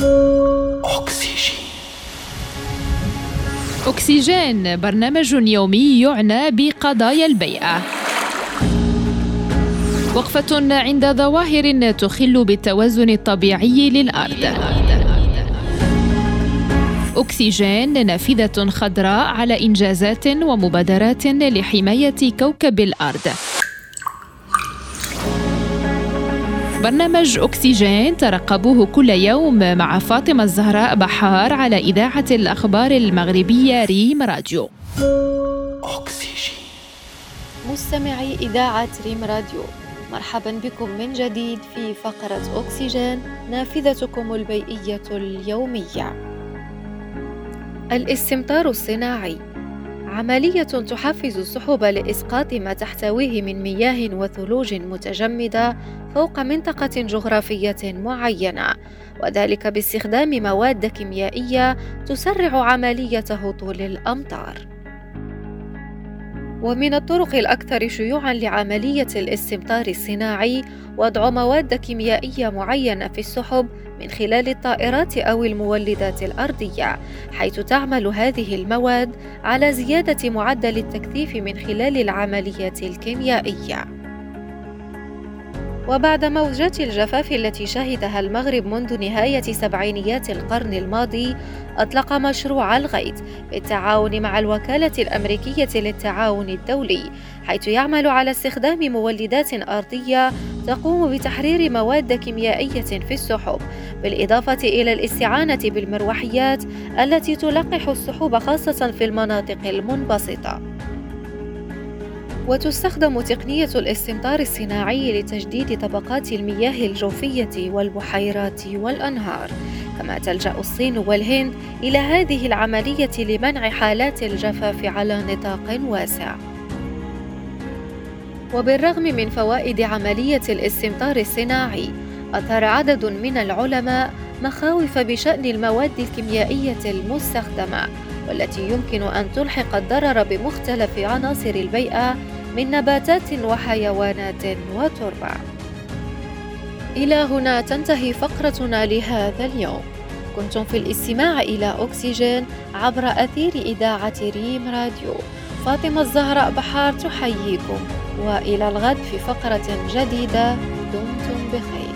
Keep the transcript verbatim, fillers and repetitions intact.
أكسجين. أكسجين برنامج يومي يعنى بقضايا البيئة. وقفة عند ظواهر تخل بالتوازن الطبيعي للأرض. أكسجين نافذة خضراء على إنجازات ومبادرات لحماية كوكب الأرض. برنامج أكسجين ترقبوه كل يوم مع فاطمة الزهراء بحار على إذاعة الأخبار المغربية ريم راديو. أكسجين. مستمعي إذاعة ريم راديو، مرحبا بكم من جديد في فقرة أكسجين، نافذتكم البيئية اليومية. الاستمطار الصناعي عملية تحفز السحب لإسقاط ما تحتويه من مياه وثلوج متجمدة فوق منطقة جغرافية معينة، وذلك باستخدام مواد كيميائية تسرع عملية هطول الأمطار. ومن الطرق الأكثر شيوعاً لعملية الاستمطار الصناعي وضع مواد كيميائية معينة في السحب من خلال الطائرات أو المولدات الأرضية، حيث تعمل هذه المواد على زيادة معدل التكثيف من خلال العملية الكيميائية. وبعد موجات الجفاف التي شهدها المغرب منذ نهاية سبعينيات القرن الماضي، أطلق مشروع الغيث بالتعاون مع الوكالة الأمريكية للتعاون الدولي، حيث يعمل على استخدام مولدات أرضية تقوم بتحرير مواد كيميائية في السحب، بالإضافة إلى الاستعانة بالمروحيات التي تلقح السحب خاصة في المناطق المنبسطة. وتستخدم تقنية الاستمطار الصناعي لتجديد طبقات المياه الجوفية والبحيرات والأنهار، كما تلجأ الصين والهند إلى هذه العملية لمنع حالات الجفاف على نطاق واسع. وبالرغم من فوائد عملية الاستمطار الصناعي، أثار عدد من العلماء مخاوف بشأن المواد الكيميائية المستخدمة، والتي يمكن أن تلحق الضرر بمختلف عناصر البيئة من نباتات وحيوانات وتربة. إلى هنا تنتهي فقرتنا لهذا اليوم. كنتم في الاستماع إلى أكسجين عبر أثير إذاعة ريم راديو. فاطمة الزهراء بحار تحييكم، وإلى الغد في فقرة جديدة. دمتم بخير.